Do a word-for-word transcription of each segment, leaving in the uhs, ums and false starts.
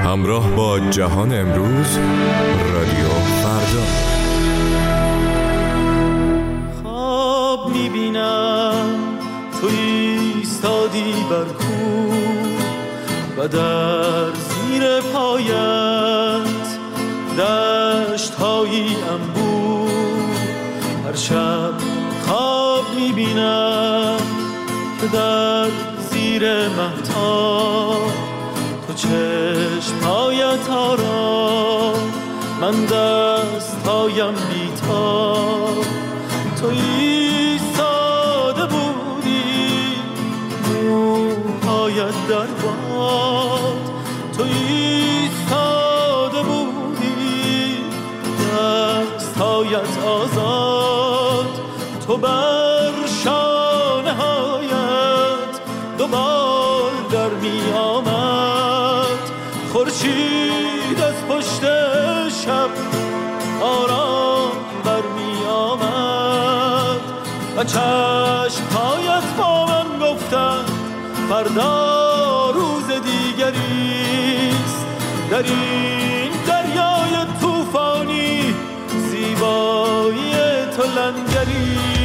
همراه با جهان امروز، رادیو فردا. خواب میبینم تو ایستادی بر کوه و در زیر پایت دشت هایی انبوه. هر شب خواب میبینم که در زیر مهتاب تو چشم‌هایت آرام، من دست‌هایم بی‌تاب. تو ایستاده بودی موهایت در باد، تو ایستاده بودی دست‌هایت آزاد. تو بر شانه‌هایت دو بال در می آمد، خورشید از پشت شب آرام بر می آمد و چشم‌هایت با من گفتن فردا روز دیگریست. در این دریای طوفانی زیبایی تو لنگریست.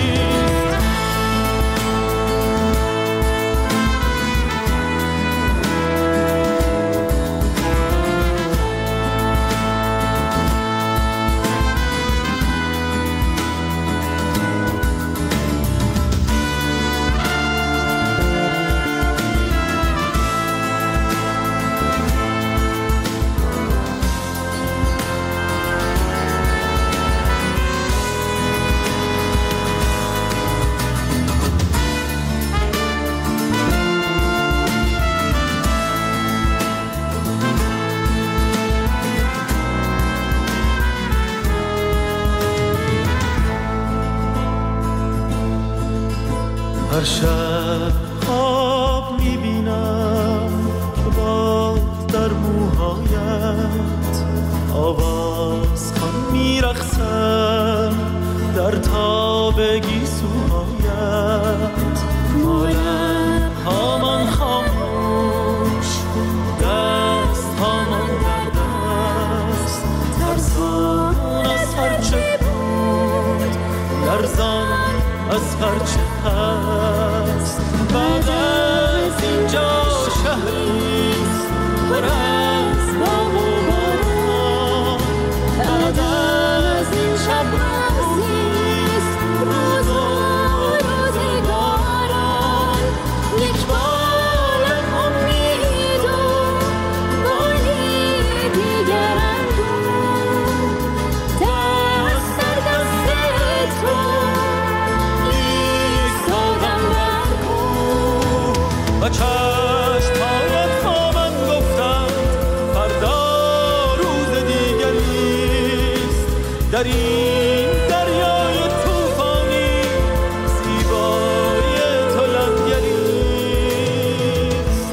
هر شب خواب میبینم که باد در موهایت آواز خوان میرقصم در تاب گیسوهایت. مالم هامان خاموش، دست هامان در دست، ترسان از هرچه بود، لرزان از هرچه هست. بعد از اینجا شهریست پر از باغ و باران، بعد از این شب روزیست روز و روزگاران. یک بال امید و بالی دیگر اندوه، دست در دست تو و چشم‌هایت با من گفتند فردا روز دیگریست. در این دریای طوفانی زیبایی تو لنگریست.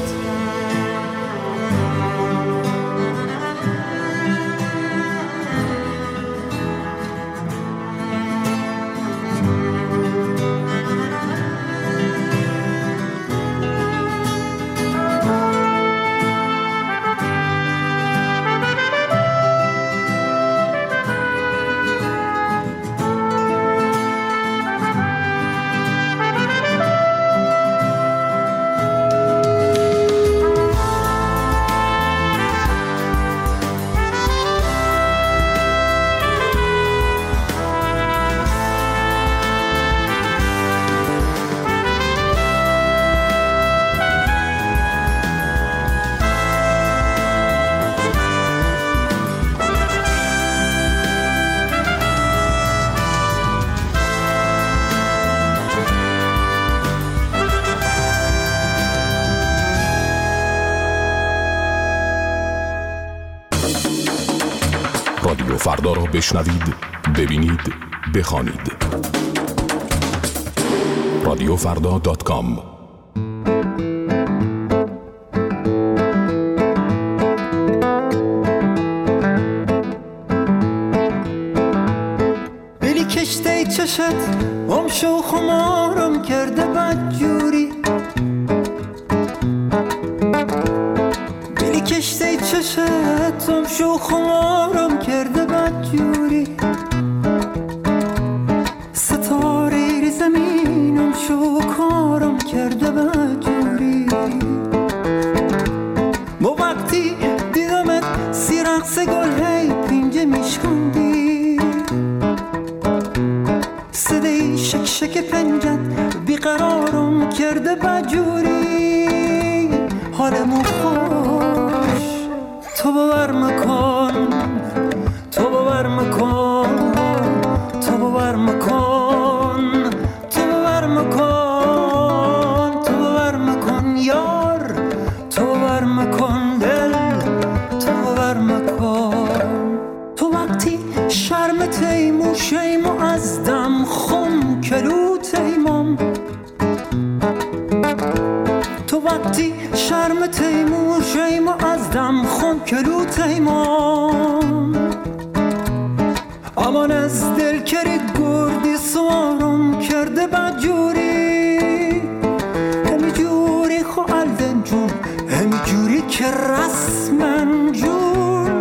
رادیو فردا را بشنوید، ببینید، بخوانید. رادیو فردا دات کام. بلی کشته چشت گم شو خمارم کرده بدجوری، بلی رشته چشتم شو خمارم کرده بدجوری، ستاره زمینم شو کارم کرده بدجوری. با وقتی دیدمت سی رقص گل هی پینجه میشکندی، صدای شک شک پنجت بیقرارم کرده بدجوری. حالمو خوش تو باور مکن، تو باور مکن، تو باور مکن، تو باور مکن، تو باور مکن یار، تو باور مکن دل، تو باور مکن. تو وقتی شرم تیمو شیمو از دم خم کلو تیمم، تو وقتی شرم تیمو شیمو از دم خم کلو تیمم. امان از دل کری گردی سوارم کرده بدجوری، همی جوری خو الدن جون، همی جوری که رسمن جون.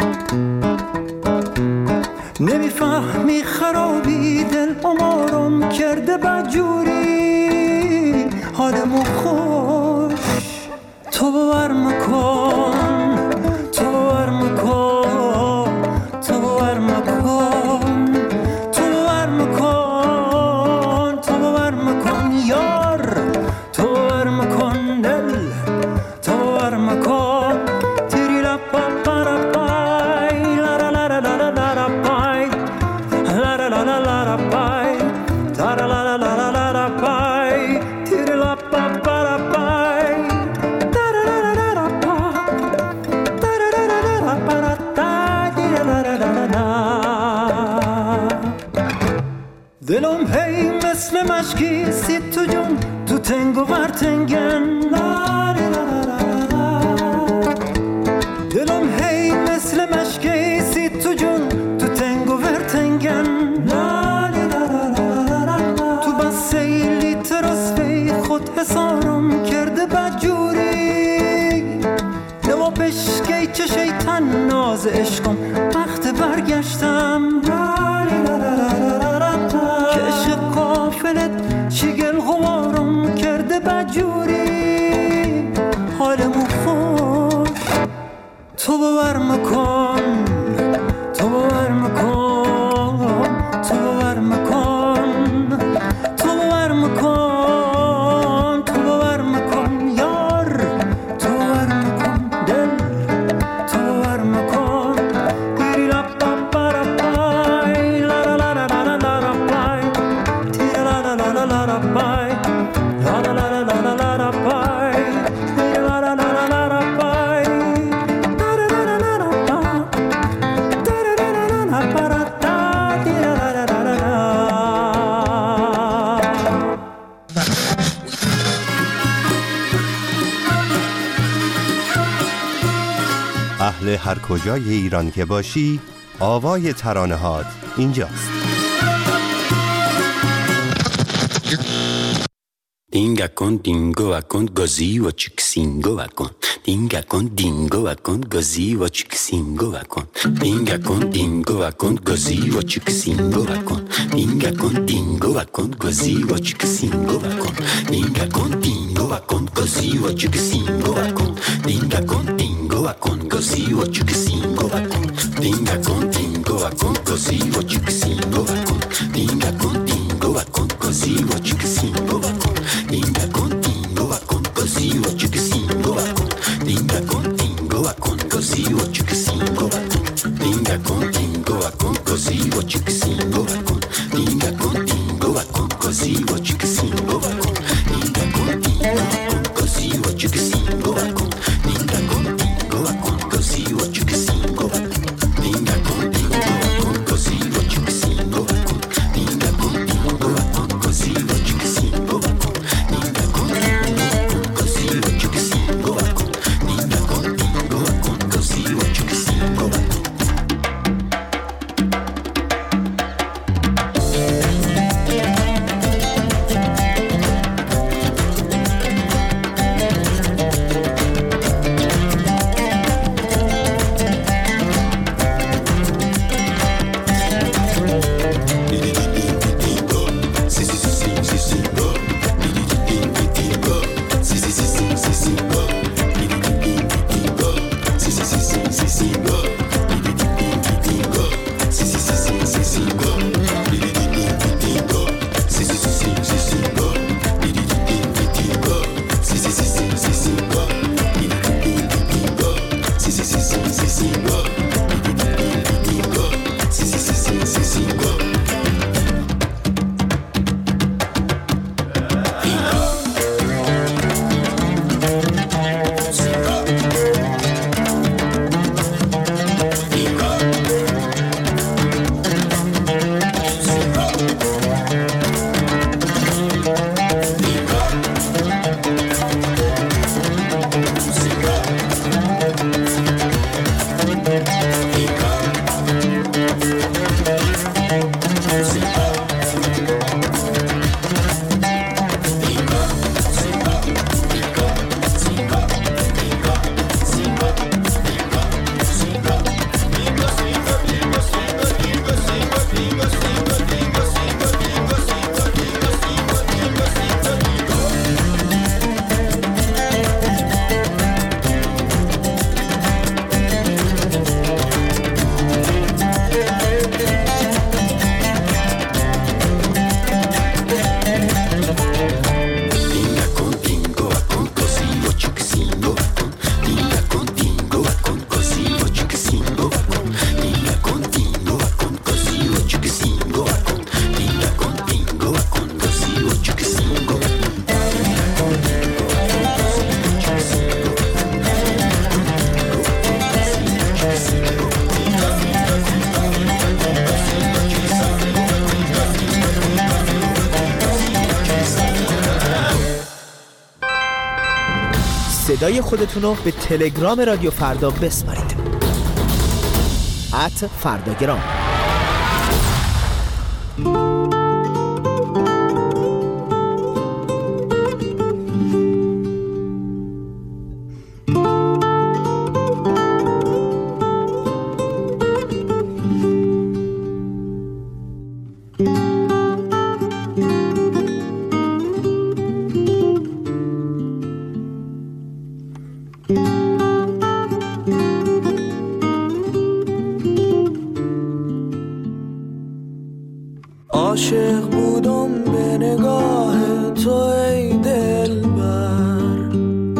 نمیفهمی خرابی دل امارم کرده بدجوری. حالمو خوش تو باور مکن، تو باور مکن، تو باور مکن، تو باور مکن، تو باور مکن یار، تو باور مکن دل، تو باور مکن. تیری لا پا پا را پای لا را لا را لا را لا را پای لا را لا لا لا را پای تا را لا لا لا لا لا را پای. تیری لا پا پا را پای تا را لا لا لا را پا تا را لا لا لا را پا را تا تیری لا لا لا لا لا. دلم هی مثل مشکی سی تو جون تو تنگ و ورتنگن لا لا لا لا لا. دلم هی مثل مشکی سی تو جون تو تنگ و ورتنگن لا لا لا لا لا. تو بس لیتر از فی خود حسارم کرده بدجوری. نوا پشکی چه شیطان ناز عشقم وقت برگشتم لا لا لا لا لا. که عشق قافلت چگل غوارم کرده بدجوری. حالمو خوش تو باور مکن، تو باور مکن، تو باور مکن، تو باور مکن، تو باور مکن یار، تو باور مکن دل، تو باور مکن. تیری لا پا پا را پای لا لا لا لا لا لا را پای تیری لا لا لا لا لا را پای لا لا لا لا لا لا را پای تیری لا لا لا لا لا را پای تا را لا لا لا را پا تا را لا لا لا لا پا را تا تیری لا لا لا لا لا. اهل هر کجای ایران که باشی، آوای ترانه‌هات اینجاست. Dinga con dingo va con così va cicsingo va con Dinga con dingo va con così va cicsingo va con Dinga con dingo va con così va cicsingo va con Dinga con dingo va con così va cicsingo va con Dinga con dingo va con così va cicsingo va con Dinga con dingo va con così va cicsingo va con Dinga con dingo va con così va cicsingo va con Dinga con dingo va con così va cicsingo va con Dinga contigo va con così va cicsingo va con Dinga contigo va con così va cicsingo va con Dinga contigo va con così va cicsingo va con Dinga contigo va con così va cicsingo va con Dinga contigo va con così va cicsingo va con Dinga contigo va con così va cicsingo va con Dinga contigo va con così va cicsingo va con Dinga contigo va con così va cicsingo va con صدای خودتون رو به تلگرام رادیو فردا بسپارید. ات فرداگرام. عاشق بودم به نگاه تو ای دلبر،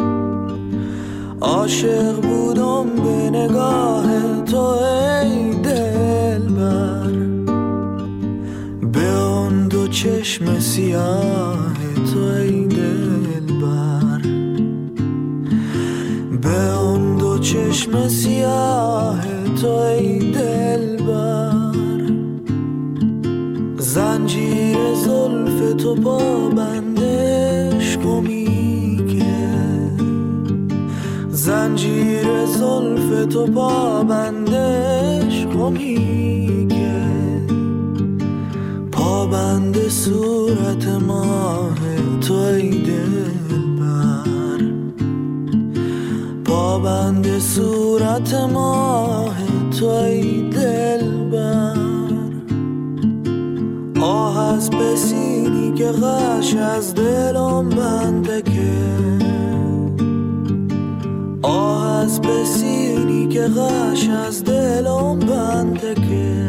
عاشق بودم به نگاه تو ای دلبر، به آن دو چشم سیاه تو ای دلبر، به آن دو چشم سیاه تو ای دلبر، زنجیر زلف تو پابندش گمی که، زنجیر زلف تو پابندش گمی که، پابند صورت ماه تو ای دلبر، پابند صورت ماه تو ای دلبر، آه از بسینی که غش از دلم بنده که، آه از بسینی که غش از دلم بنده که،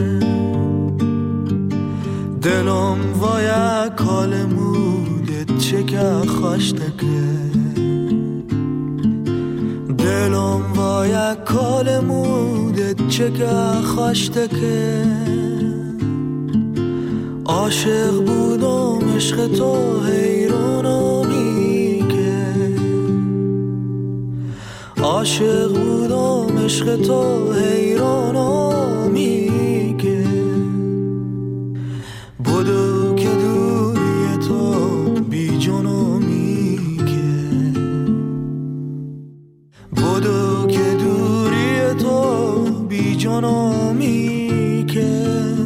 دلم وای کال مودت چه که خوشته که، دلم وای کال مودت چه که خوشته که، عاشق بودم عشق تو حیرانمی که، عاشق بودم عشق تو حیرانمی که، بدو که دوری تو بی جنمی که، بدو که دوری تو بی جنمی که.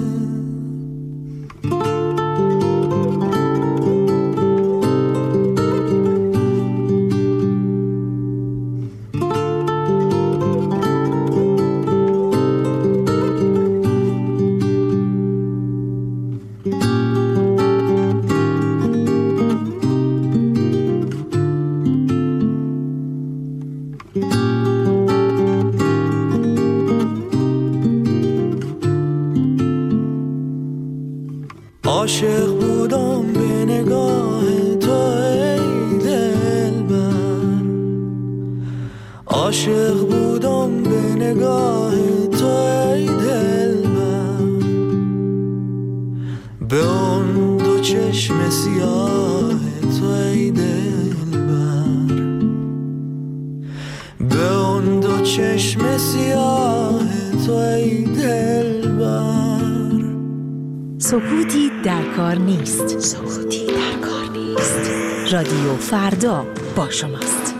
عاشق بودم به نگاه تو ای دلبر، عاشق بودم به نگاه تو ای دلبر، به اون دو چشم سیاه تو ای دلبر، به اون دو چشم سیاه تو ای دلبر. سکوتی در کار نیست، سکوتی در کار نیست. رادیو فردا با شماست.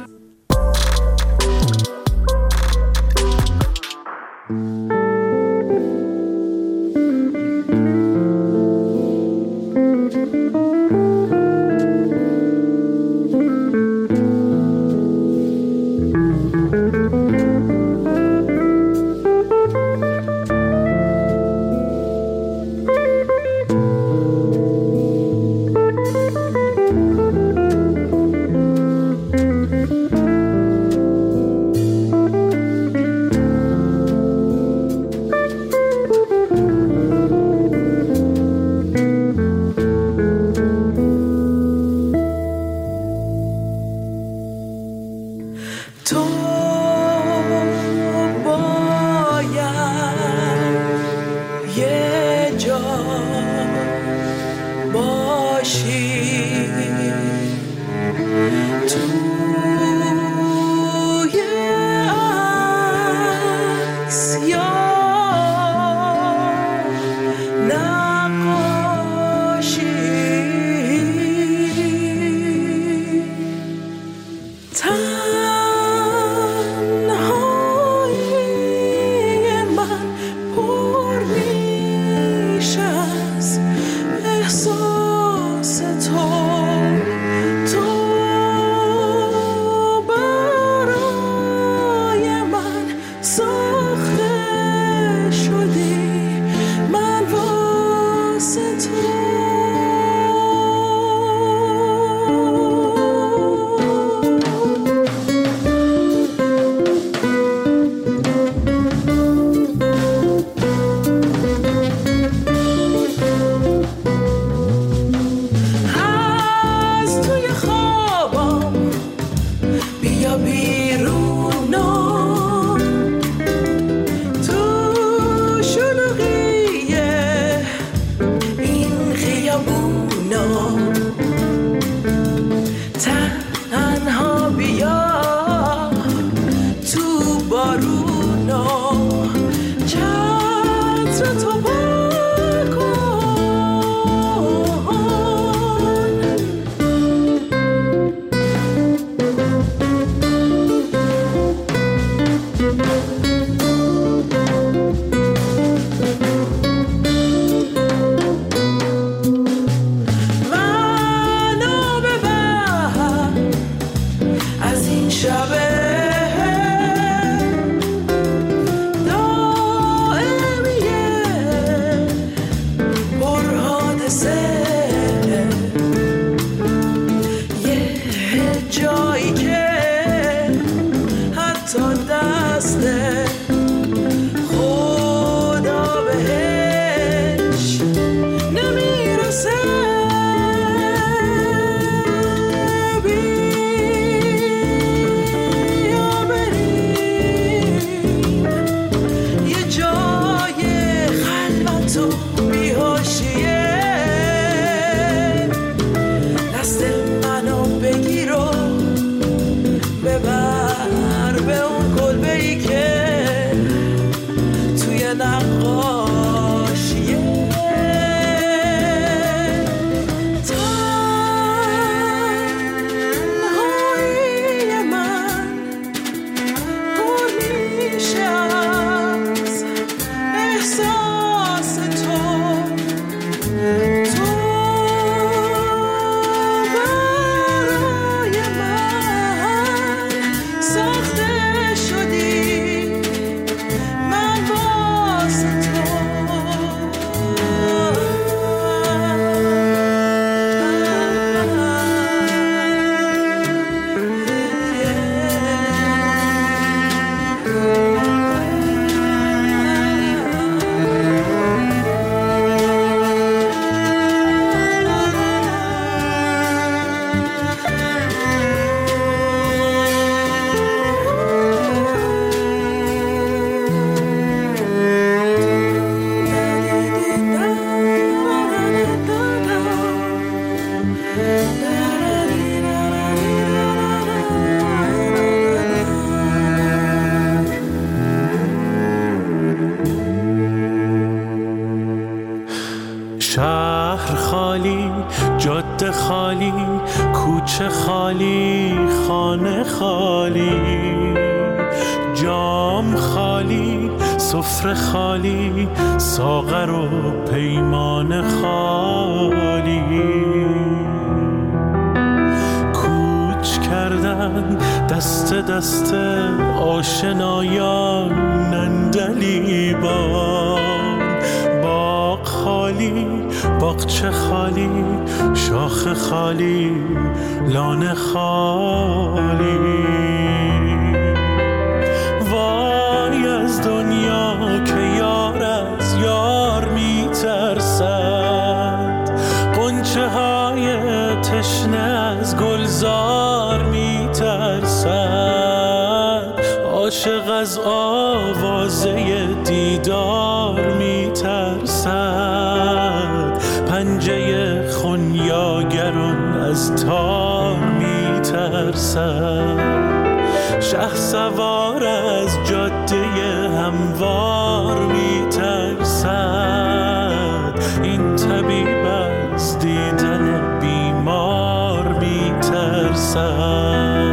بارونا چتر تو شهر خالی، جاده خالی، کوچه خالی، خانه خالی، جام خالی، سفره خالی، ساغر و پیمان خالی. کوچ کردن دست دست آشنایان نندلیبان. باغ خالی، باغچه خالی، شاخ خالی، لانه خالی. وای از دنیا که یار از یار میترسد، غنچه های تشنه از گلزار میترسد، عاشق از آوازه دیدار میترسد، پنجه خونیاگران از تار میترسد، شه سوار از جاده هموار میترسد، این طبیب از دیدن بیمار میترسد.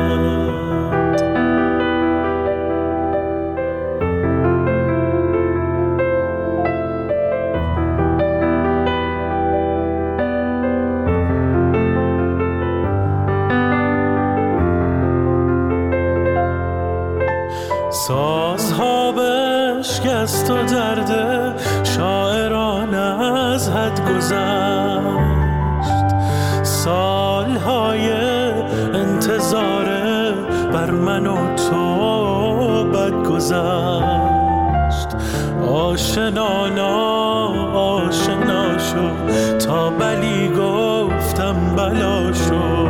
سازها بشکست و درد شاعران از حد گذشت، سالهای انتظار بر من و تو بد گذشت. آشنانا آشنا شو تا بلی گفتم بلا شو،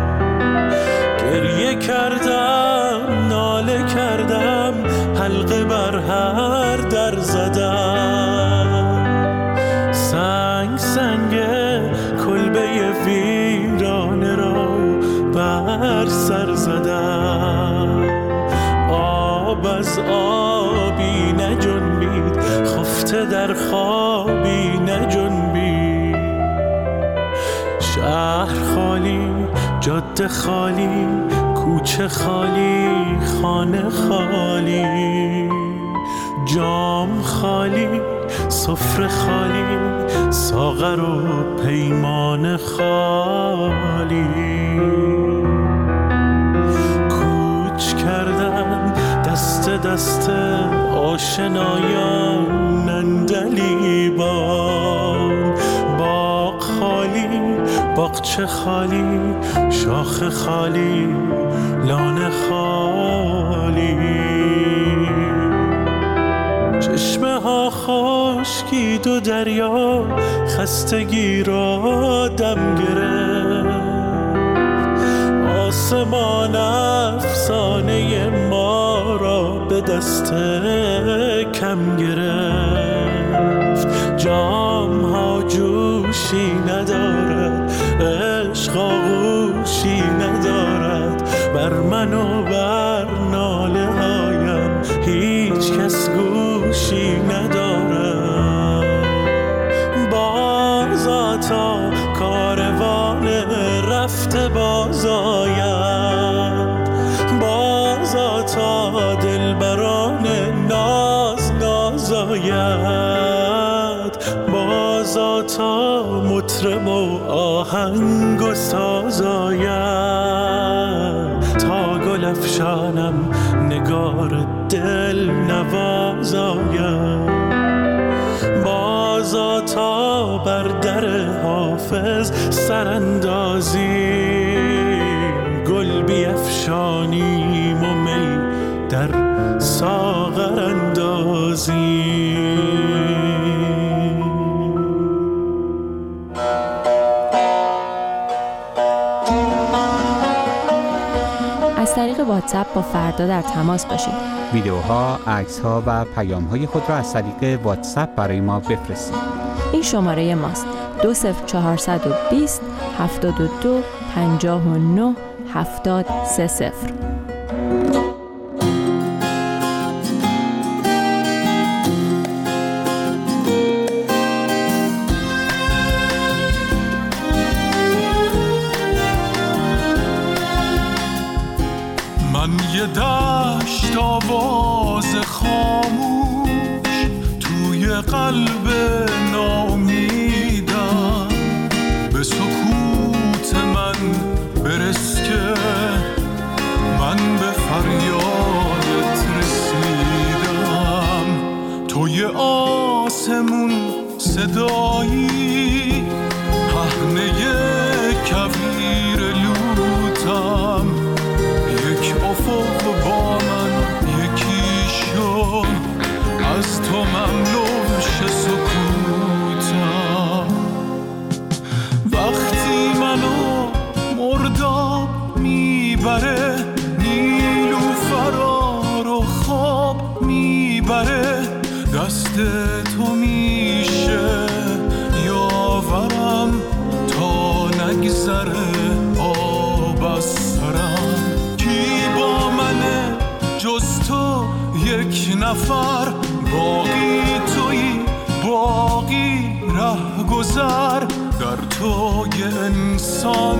گریه کردم ناله کردم حلقه بر هر در زدم، سنگ سنگ کلبه ویرانه را بر سر زدم، آب از از آبی نجنبید، خفته در خوابی نجنبید. شهر خالی، جاده خالی، کوچه خالی، خانه خالی، جام خالی، سفره خالی، ساغر و پیمان خالی. کوچ کردن دست دست آشنایان نندلیبان. باغ خالی، باغچه خالی، شاخ خالی، لانه خالی. چشمه ها خشکید و دریا خستگی را دم گرفت. آسمان افسانه ما را به دست کم گرفت. جام ها جوشی ندارد، عشق آغوشی ندارد، بر من و بر ناله هایم هیچ کس گوشی ندارد. بازا تا کاروان رفته باز آید، بازا تا دلبران ناز ناز آید، بازا تا مطرب و آهنگ و ساز آید، تا گل افشانم نگار دل نواز آید، بازا تا بر در حافظ سراندازی، گل بیفشانیم و می در ساغر اندازی. از طریق واتساپ با فردا در تماس باشید. ویدیوها، عکس‌ها و پیام‌های خود را از طریق واتساپ برای ما بفرستید. این شماره ماست: دو صفر چهارصد و بیست هفتاد و دو پنجاه و نه هفتاد سه صفر. من یه دشت آواز خاموش توی قلب ناامیدم، به سکوت من برس که من به فریادت رسیدم. توی آسمون صدایی پهنه کویر لوتم، یک افق با من یکی شد، از تو مملوش سکوتم. وقتی منو مرداب میبره، نیلوفرا رو خواب میبره، دست تو میشه یاورم تا نگذره آب از سرم. جز تو یک نفر، باقی تویی، باقی ره گذر، در تو یه انسان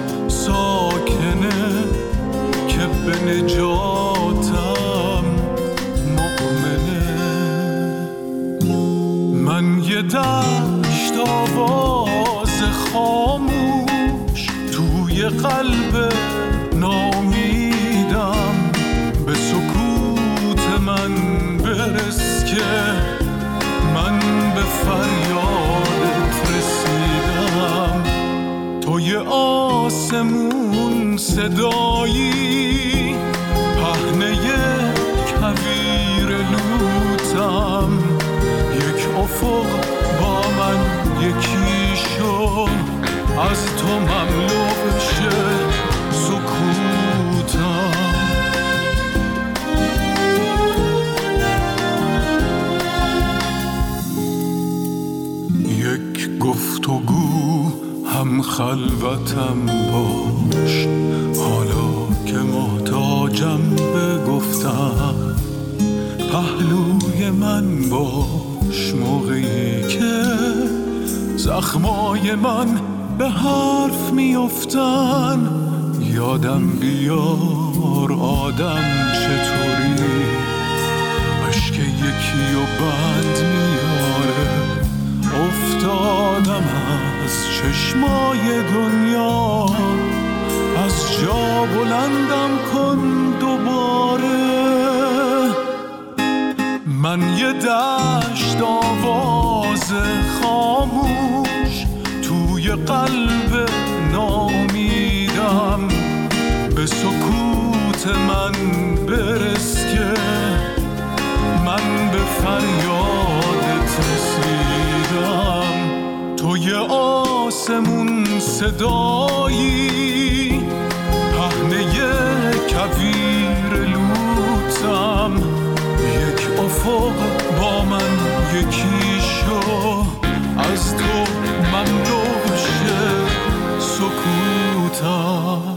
ساکنه که به نجاتم مؤمنه. من یه دشت آواز خاموش توی قلب ناامیدم، به سکوت من برس که من به فریادت رسیدم. توی آسمون صدایی پهنه کویر لوتم، یک افق با من یکی شد، از تو مملو شه سکوتم. گفتگو هم خلوتم باش، حالا که محتاجم به گفتم، پهلوی من باش موقعی که زخمای من به حرف میافتن. یادم بیار آدم چطوری اشک یکی و بند میاره. افتادم از چشمای دنیا، از جا بلندم کن دوباره. من یه دشت آواز خاموش توی قلب نامیدم. به سکوت من برس که من به فریادت رسیدم. تو یه آسمون صدایی، پهنه کویر لوتم. یک افق با من یکی شو، از تو مملوش سکوتم.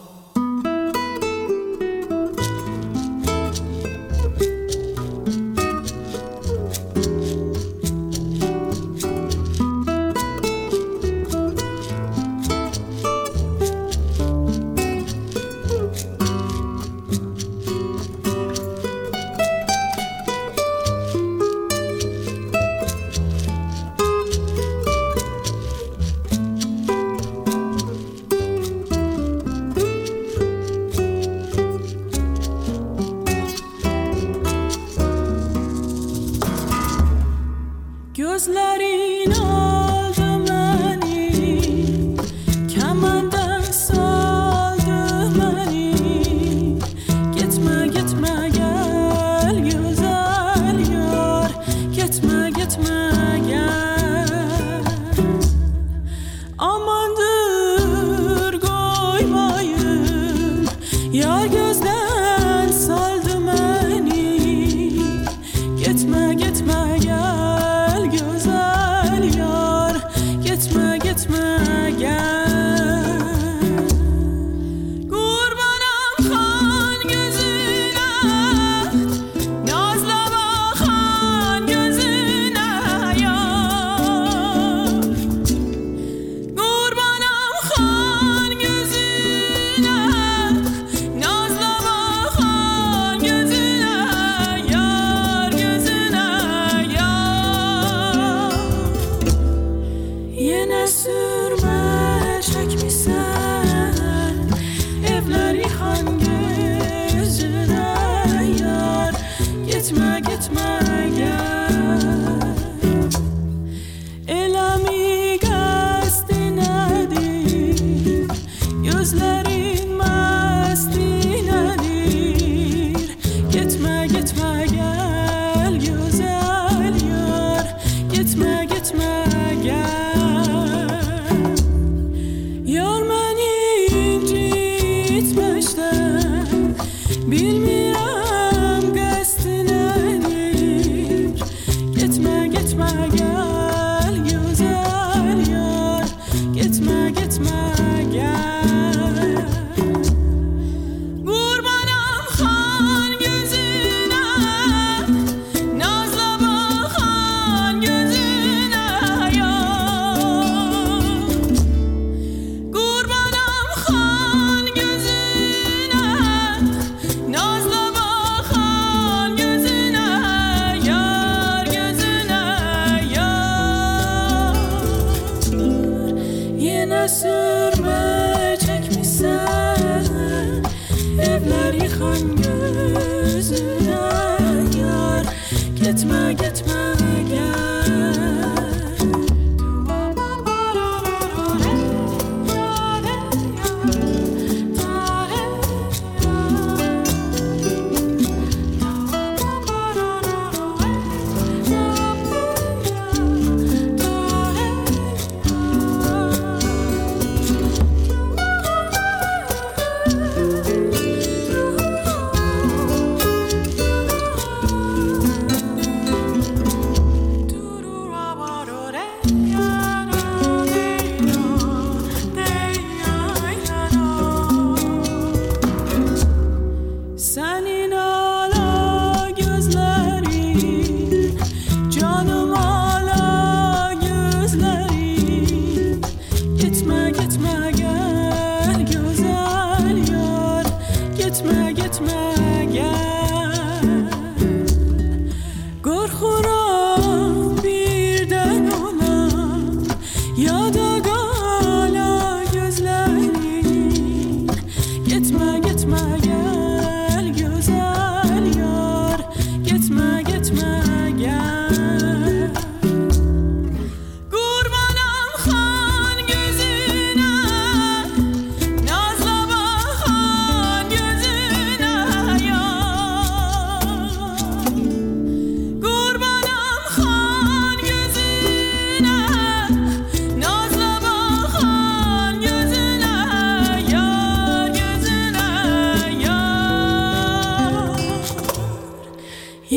Gözlerin aldı beni, kemandan saldı beni. Gitme gitme gel güzel yar, gitme gitme gel. Amandır koymayın, yar gözden saldı beni. Gitme gitme gel. Bilmirəm qəsd nədir,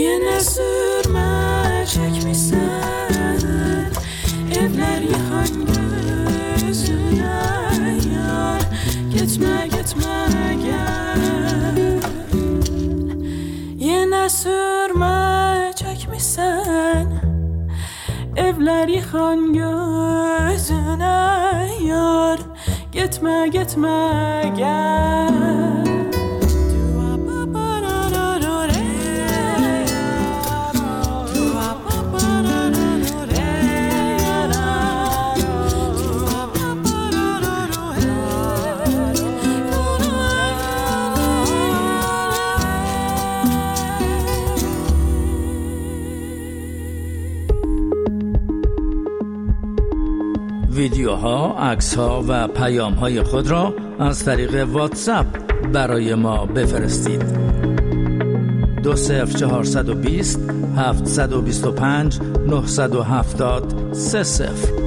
Yine sürme çekmişsen evler yıkan gözüne yar. Gitme gitme gel. Yine sürme çekmişsen evler yıkan gözüne yar. Gitme gitme gel. ویدیوها، عکس‌ها و پیام‌های خود را از طریق واتساپ برای ما بفرستید. دو صفر چهارصد و بیست هفتصد و بیست و پنج نهصد و هفتاد سه صفر.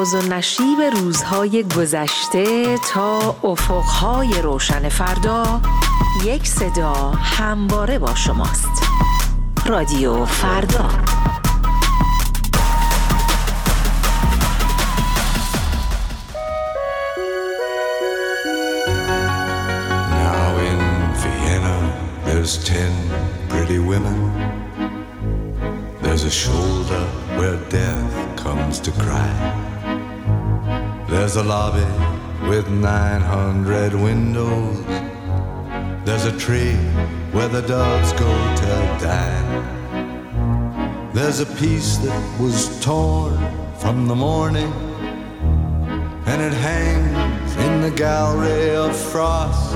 ناز و نشیب روزهای گذشته تا افقهای روشن فردا، یک صدا همواره با شماست. رادیو فردا. Now in Vienna there's ten pretty women. There's a shoulder where death comes to cry. There's a lobby with nine hundred windows. There's a tree where the doves go to die. There's a piece that was torn from the morning, and it hangs in the gallery of frost.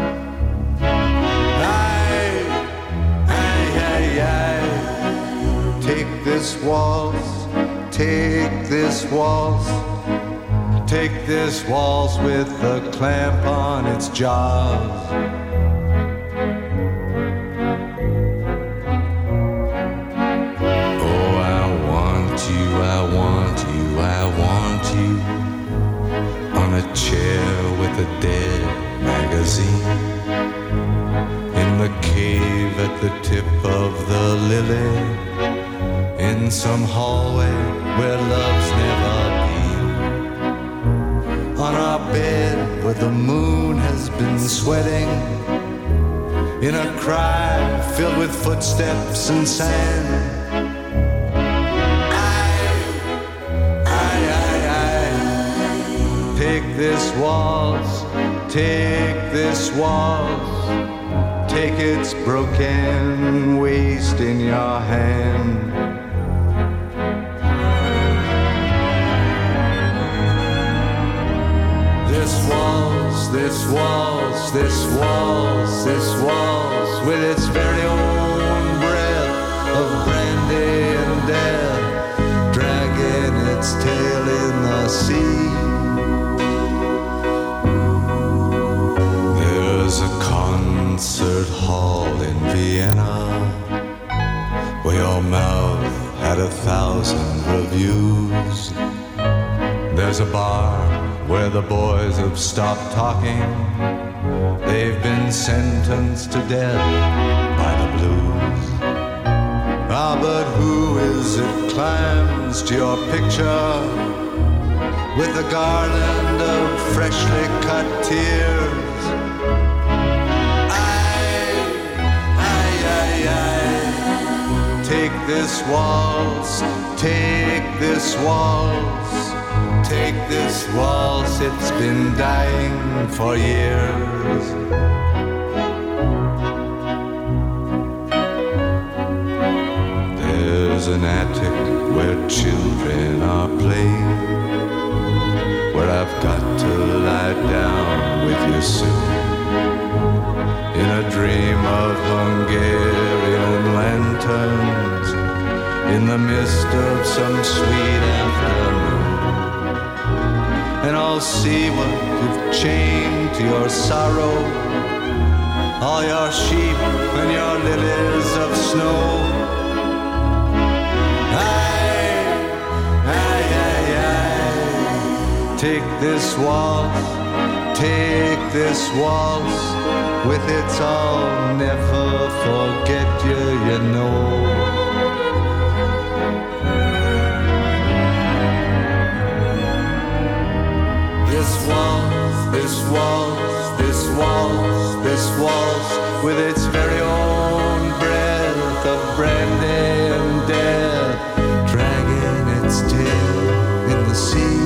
Aye, aye, aye, aye. Take this waltz, take this waltz, take this waltz with a clamp on its jaws. Oh, I want you, I want you, I want you on a chair with a dead magazine, in the cave at the tip of the lily, in some hallway where love's never been, on our bed where the moon has been sweating, in a cry filled with footsteps and sand. Aye, aye, aye, aye. Take this waltz, take this waltz, take its broken waist in your hand. This waltz, this waltz, this waltz, this waltz, with its very own breath of brandy and death, dragging its tail in the sea. There's a concert hall in Vienna where your mouth had a thousand reviews. There's a bar where the boys have stopped talking. They've been sentenced to death by the blues. Ah, but who is it climbs to your picture with a garland of freshly cut tears? Aye, aye, aye, aye. Take this waltz, take this waltz, take this waltz, it's been dying for years. There's an attic where children are playing, where I've got to lie down with you soon, in a dream of Hungarian lanterns, in the mist of some sweet afternoon. And I'll see what you've chained to your sorrow, all your sheep and your lilies of snow. Aye, aye, aye, aye. Take this waltz, take this waltz, with its I'll never forget you, you know. This waltz, this waltz, this waltz, this waltz, with its very own breath of brandy and death, dragging its tail in the sea.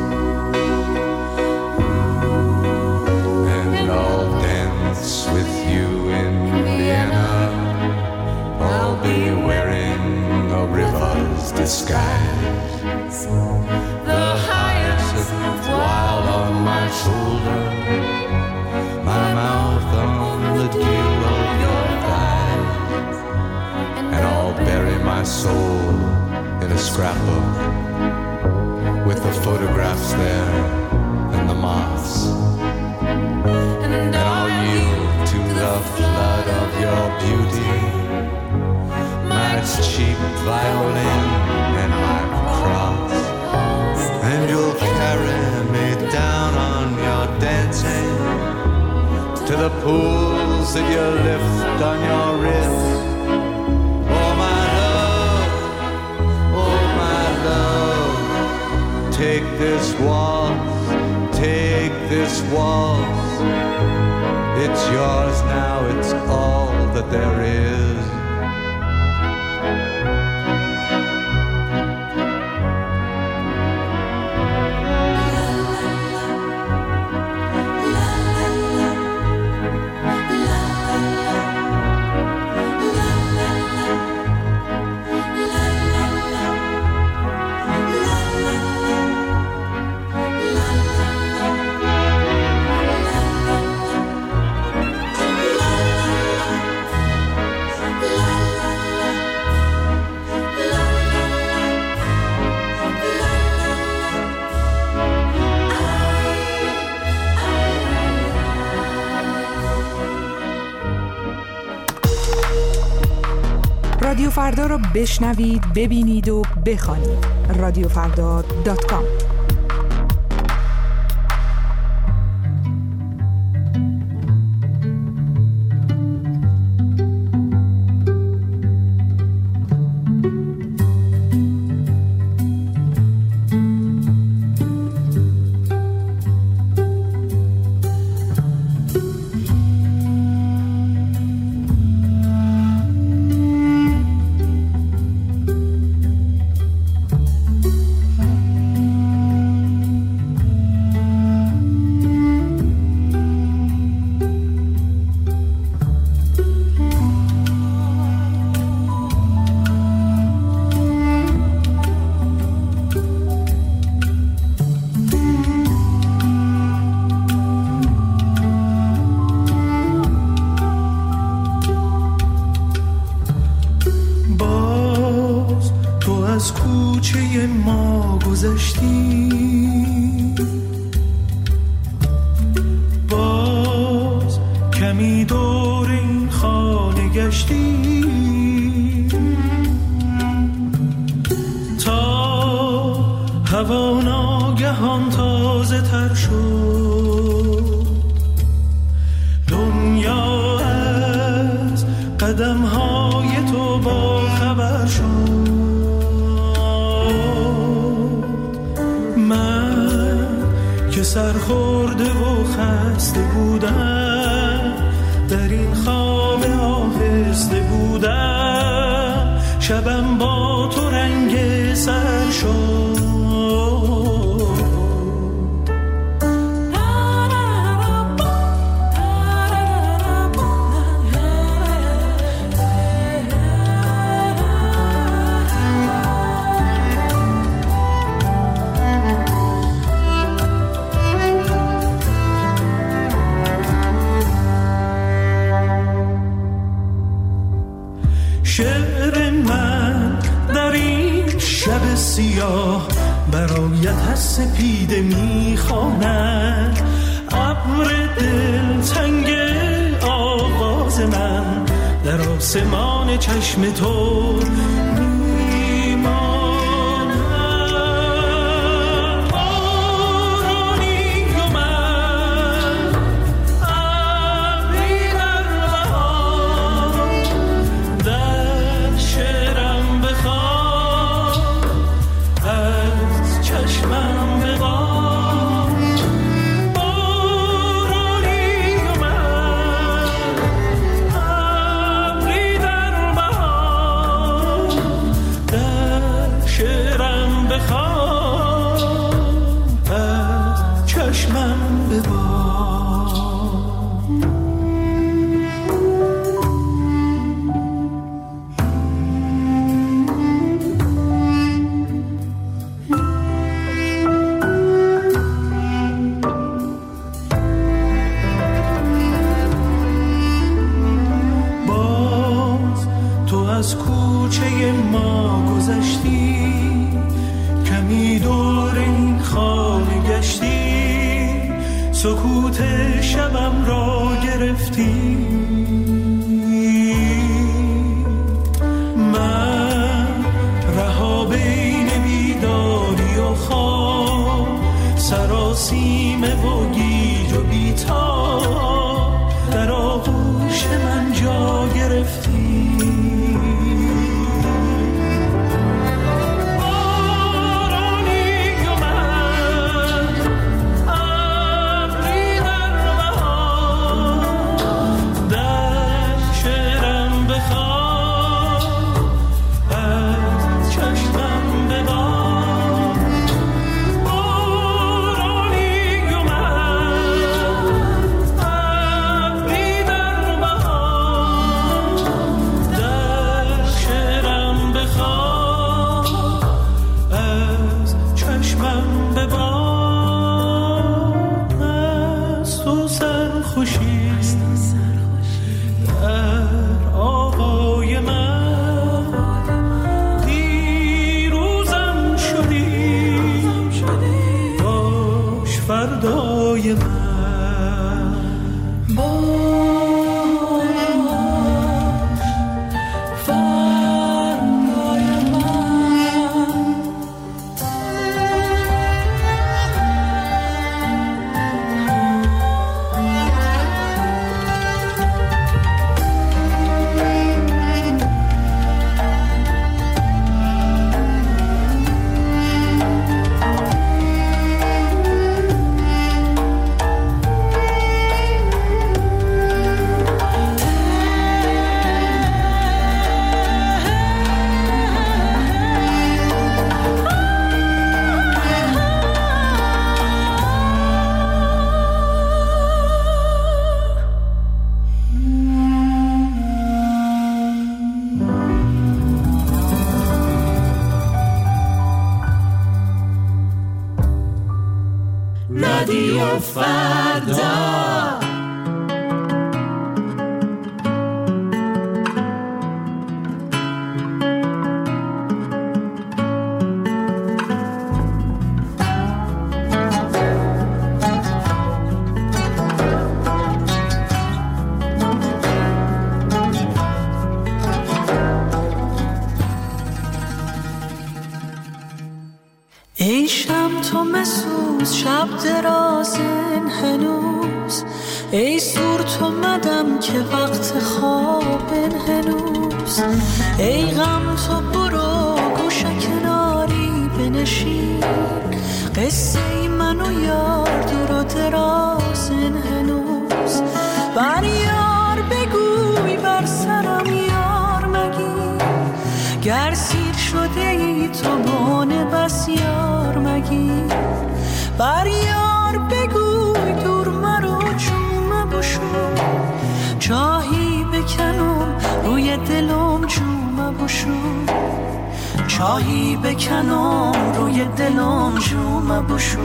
And I'll dance with you in Vienna. I'll be wearing a river's disguise, the hyacinth wild on my shoulder, my mouth on the dew of your thighs. And I'll bury my soul in a scrapbook with the photographs there and the moths. And I'll yield to the flood of your beauty, my cheap violin and my cross, and you'll the pools that you lift on your wrist. Oh my love, oh my love, take this waltz, take this waltz. It's yours now, it's all that there is. رادیو فردا را بشنوید، ببینید و بخوانید. رادیو فردا دات کام. سرخورده و خسته بودم، در این خواب آهسته بودم، شبم با تو رنگ سر شد. شعر من در این شب سیاه برایت از سپیده میخواند، ابر دلتنگ آواز من در آسمان چشم تو از کوچه ما گذشتی، کمی دور این خانه گشتی، سکوت شبم را گرفتی. من رها بین بیداری و خواب، سراسیمه و گیج و بیتاب، در سرخوشی در آوای من دیروزم شدی باش فردای من باش فردای من رادیو فردا ای شب تو مسوز شب درازن هنوز ای سور تو مدم که وقت خوابن هنوز ای غم تو برو گوشه کناری بنشین قصه ای من و یار دور و درازن هنوز بر یار بگوی بر سرم یار مگی گر سیر شده ای تو بانه بس یار مگی بر یار بگوی دور مرو چوم بشو چاهی بکنم روی دلم چوم بشو چاهی بکنم روی دلم چوم بشو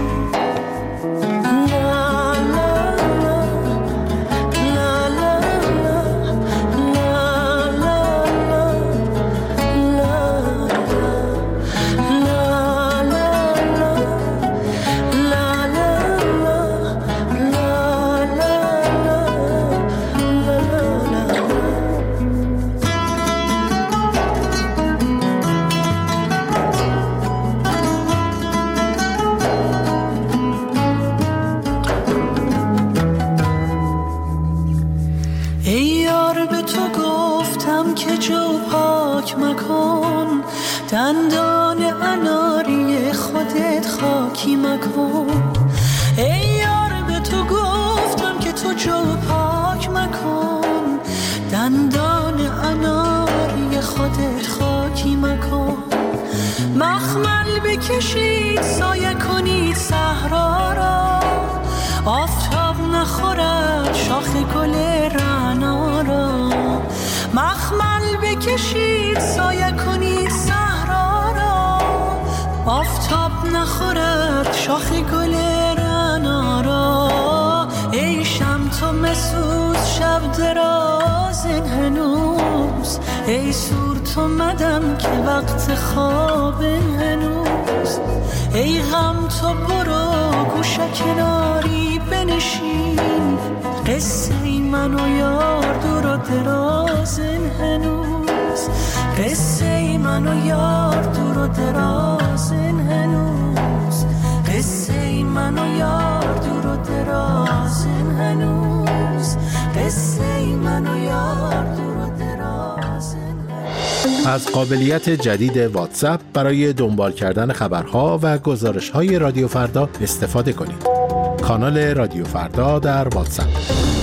دندان اناری خودت خاکی مکن ای یار به تو گفتم که تو جو پاک مکن دندان اناری خودت خاکی مکن مخمل بکشید سایه کنید صحرا را آفتاب نخورد شاخ گل رعنا را مخمل بکشید سایه کنید صحرا را آفتاب نخورد شاخ گل رعنا را ای شم تو مسوز شب درازن هنوز ای سور تو مدم که وقت خوابن هنوز ای غم تو برو گوشه کناری بنشین قصه ای من و یار دور و درازن هنوز قصه ای من و یار دور و درازن هنوز قصه ای من و یار دور و درازن هنوز قصه ای من و یار دور و درازن هنوز. از قابلیت جدید واتساپ برای دنبال کردن خبرها و گزارش‌های رادیو فردا استفاده کنید. کانال رادیو فردا در واتساپ.